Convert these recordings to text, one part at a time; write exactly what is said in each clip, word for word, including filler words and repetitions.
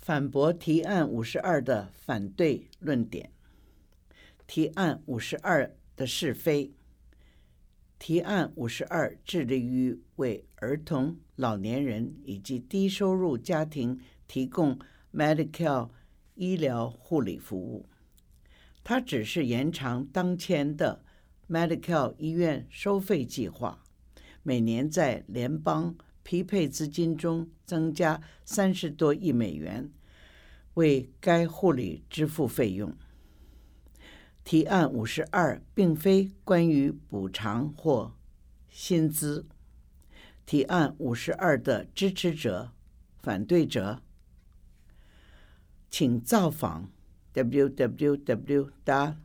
反驳提案五十二的反对论点。提案五十二的是非。提案五十二致力于为儿童、老年人以及低收入家庭提供 Medicare 医疗护理服务。它只是延长当前的 Medicare 医院收费计划，每年在联邦匹配资金中增加三十多亿美元，为该护理支付费用。提案五十二并非关于补偿或薪资。提案五十二的支持者、反对者，请造访 double-u double-u double-u 点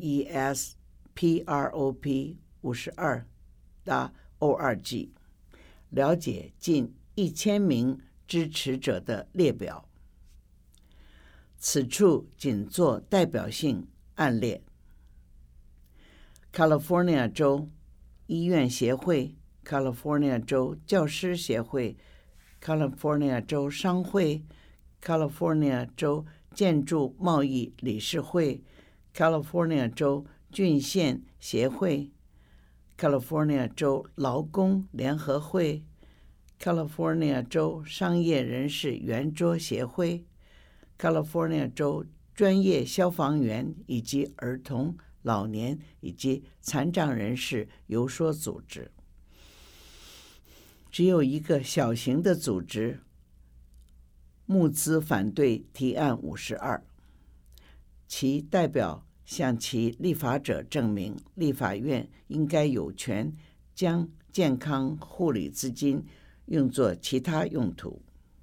yesprop 五十二 点 org 了解近一千名支持者的列表。此处仅做代表性案例。California 州医院协会、California 州教师协会、California 州商会、California 州建筑贸易理事会、California 州郡县协会、California 州劳工联合会、California 州商业人士圆桌协会、California 州专业消防员以及儿童、老年以及残障人士游说组织。只有一个小型的组织募资反对提案五十二，其代表向其立法者证明立法院应该有权将健康护理资金用作其他用途。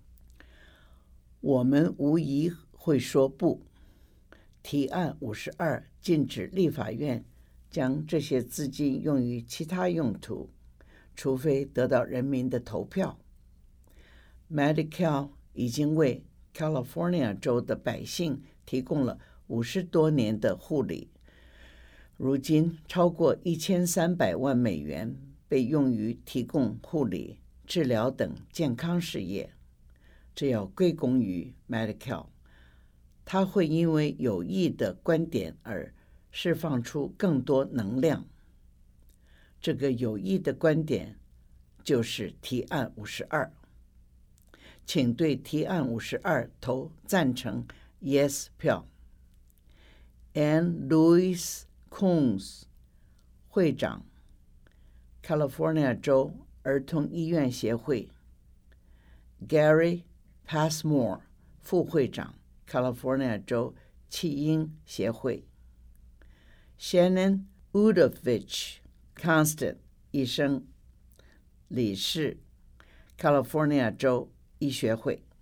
我们无疑会说不。提案五十二禁止立法院将这些资金用于其他用途，除非得到人民的投票。Medicare 已经为 California 州的百姓提供了五十多年的护理，如今超过一千三百万美元被用于提供护理、治疗等健康事业，这要归功于 Medicare。它会因为有益的观点而释放出更多能量。这个有益的观点就是提案五十二。请对提案五十二投赞成 Yes 票。Ann Louise Coons 会长 California 州儿童医院协会。Gary Passmore 副会长California 州弃婴协会。Shannon Udovich Constant 医生，理事 California 州医学会。